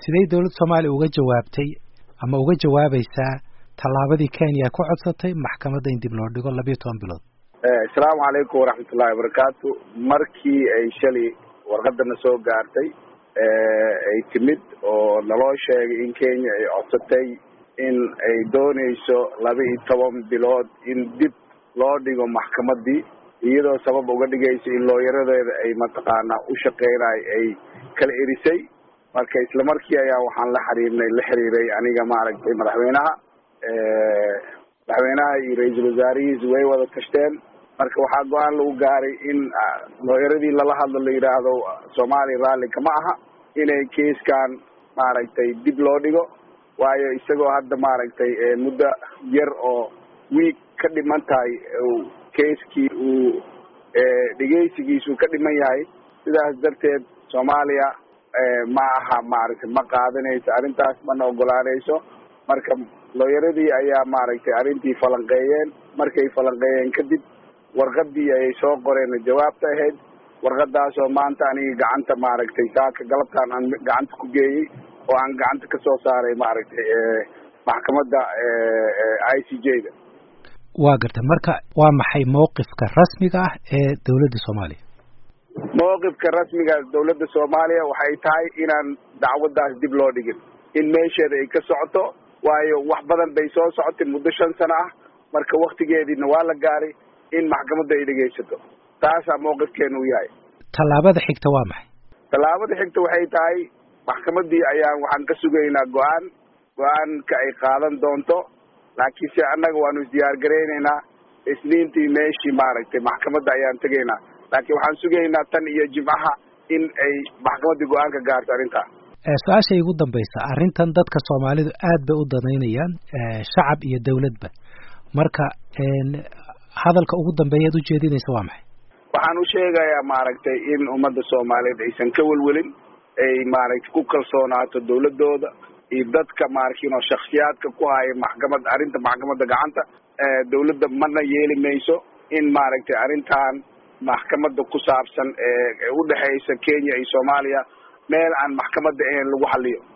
sidee dawladda Soomaaliya uga jawaabtay ama uga jawaabaysaa tallaabadii Kenya ku codsatay maxkamadda in dib loo dhigo 12 bilood? Assalaamu calaykum waraxmatullaahi wabarakaatu. Markii ay shalay warqadana soo gaartay ay timid oo naloo sheegay in Kenya ay codsatay in ay doonayso 12 bilood in dib loo dhigo maxkamaddii iyadoo sabab uga dhigayso in looyaradeeda ay mataqaanaa u shaqeynay ay kala erisay. marka isla markii ayaa waxaan la xiriiray aniga maaragtay madaxweynaha iyo ra'iisul wasaarihiisa way wada tashteen. marka waxaa go'aan lagu gaaray in looyaradii lala hadlo la yiraahdo Soomaali raalli kama aha inay keeskan maaragtay dib loo dhigo, waayo isagoo hadda maaragtay muddo yar oo week ka dhiman tahay keeskii uu dhageysigiisu ka dhiman yahay. sidaas darteed Soomaaliya ma aha maaragtay ma qaadanayso arrintaas, mana ogolaanayso. marka looyaradii ayaa maaragtay arrintii falanqeeyeen. markay falanqeeyeen kadib warqadii ay soo qoreen jawaabta ahayd. warqadaasoo maanta aniga gacanta maaragtay saaka galabtaan aan gacanta ku geeyey oo aan gacanta ka soo saaray maaragtay maxkamadda ICJ-da. waa gartay. marka waa maxay mowqifka rasmiga ah ee dawladda Soomaaliya? mowqifka rasmiga dawladda Soomaaliya waxay tahay inaan dacwadaas dib loo dhigin, in meesheeda ay ka socoto, waayo wax badan bay soo socotay muddo 5 sano ah. marka waqtigeediina waa la gaaray in maxkamadda ay dhageysato. taasaa mowqifkeenu u yahay. tallaabada xigta waa maxay? tallaabada xigta waxay tahay maxkamaddii ayaan waxaan ka sugaynaa go-aanka ay qaadan doonto, laakiin se annaga waanu isdiyaar garaynaynaa. isniintii meeshii maaragtay maxkamadda ayaan tegaynaa, laakiin waxaan sugaynaa tan iyo Jimcaha in ay maxkamaddii go-aanka gaarto arrintaa. su-aasha igu dambaysa, arrintan dadka Soomaalidu aad bay u danaynayaan, shacab iyo dawladba. marka hadalka ugu dambeeya aad u jeedinaysa waa maxay? waxaan u sheegayaa maaragtay in ummadda Soomaaliyeed aysan ka welwelin, ay maaragtay ku kalsoonaato dawladooda iyo dadka maarkiino shakhsiyaadka ku haya arrinta maxkamadda gacanta. dawladda mana yeeli mayso in maaragtay arrintan maxkamadda ku saabsan ee u dhaxaysa Kenya iyo Soomaaliya meel aan maxkamadda ahayn lagu xalliyo.